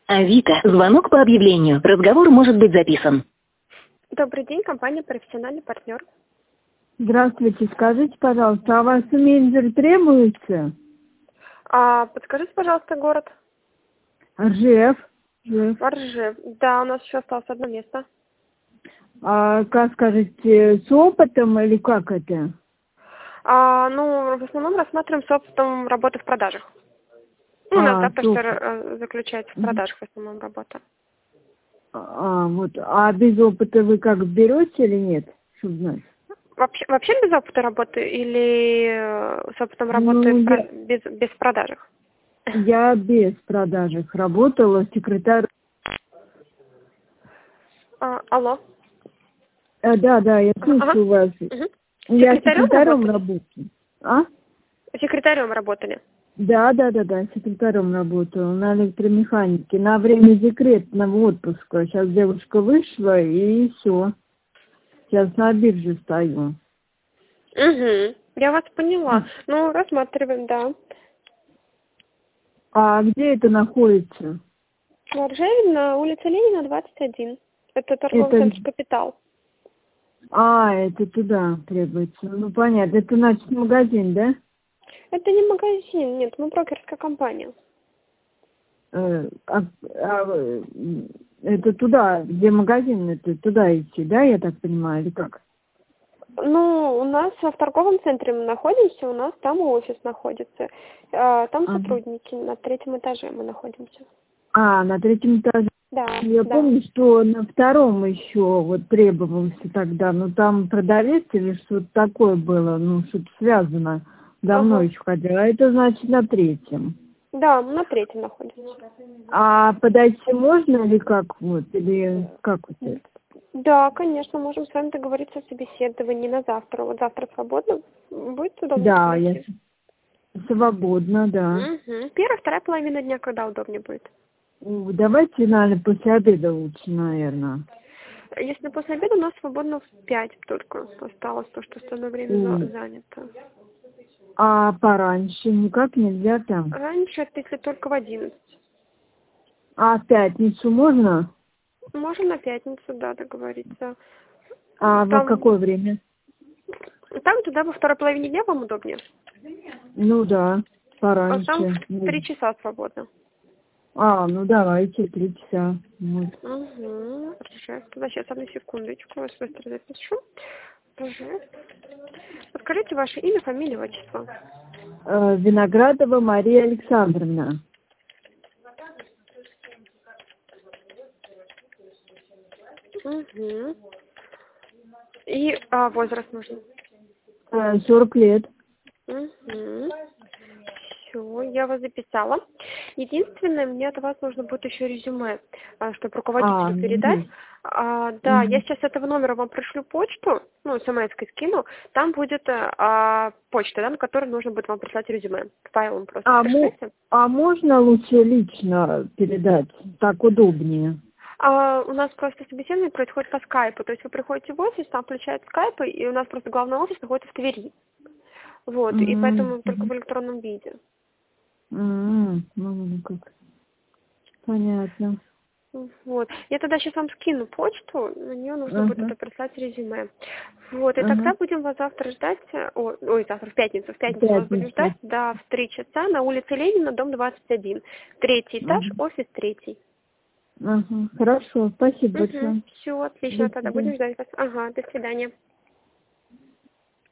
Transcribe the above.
Авито. Звонок по объявлению. Разговор может быть записан. Добрый день, компания «Профессиональный партнер». Здравствуйте, скажите, пожалуйста, а у вас менеджер требуется? Подскажите, пожалуйста, город. Ржев. Ржев. Да, у нас еще осталось одно место. А как скажете, с опытом или как это? В основном рассматриваем с опытом работы в продажах. Иногда то, что заключается в продажах, в основном работа. А без опыта вы как берете или нет? Чтобы знать. Вообще без опыта работы или с опытом работы без продажах? Я без продажах работала, секретарь. Алло. Да, я слышу вас. Я секретарем работаю. Секретарем работали? Да, секретарем работаю на электромеханике. На время декретного отпуска. Сейчас девушка вышла и все. Сейчас на бирже стою. Я вас поняла. Рассматриваем, да. А где это находится? В Ржеве на улице Ленина, 21. Это торговый центр «Капитал». Это туда требуется. Понятно. Это значит магазин, да? Это не магазин, нет, мы брокерская компания. Это туда, где магазин, это туда идти, да, я так понимаю, или как? У нас в торговом центре мы находимся, у нас там офис находится. Там сотрудники, на 3-м этаже мы находимся. На 3-м этаже. Да. Я помню, что на 2-м еще требовался тогда, там продавец или что-то такое было, что-то связано. Давно еще ходила. А это значит на 3-м. Да, мы на 3-м находимся. А подойти можно или как или как это? Да, конечно, можем с вами договориться о собеседовании на завтра. Вот завтра свободно? Будет удобно? Да, я свободна, да. Первая, вторая половина дня, когда удобнее будет? Давайте, наверное, после обеда лучше, наверное. Если после обеда, у нас свободно в 5 только осталось, то, что остальное время занято. А пораньше никак нельзя там? Раньше, это если только в 11. А в пятницу можно? Можно на пятницу, да, договориться. В какое время? Там туда во второй половине дня вам удобнее? Да, пораньше. Там в 3 часа свободно. Давайте, 3 часа. Хорошо. Тогда сейчас, одну секундочку, вас быстро запишу. Подскажите ваше имя, фамилия, отчество. Виноградова Мария Александровна. И возраст нужен? 40 лет. Все, я вас записала. Единственное, мне от вас нужно будет еще резюме, чтобы руководителю передать. Я сейчас с этого номера вам пришлю почту, смс-кой скину. Там будет почта, на которой нужно будет вам прислать резюме. Файлом просто пришлите. Можно лучше лично передать? Так удобнее. У нас просто собеседование происходит по скайпу. То есть вы приходите в офис, там включают скайп, и у нас просто главный офис находится в Твери. И поэтому только в электронном виде. Понятно. Я тогда сейчас вам скину почту, на нее нужно будет это прислать резюме. И тогда будем вас завтра ждать, завтра, в пятницу вас будем ждать, в 3 часа на улице Ленина, дом 21. 3-й этаж, офис 3. Хорошо, спасибо большое. Все, отлично, тогда будем ждать вас. До свидания.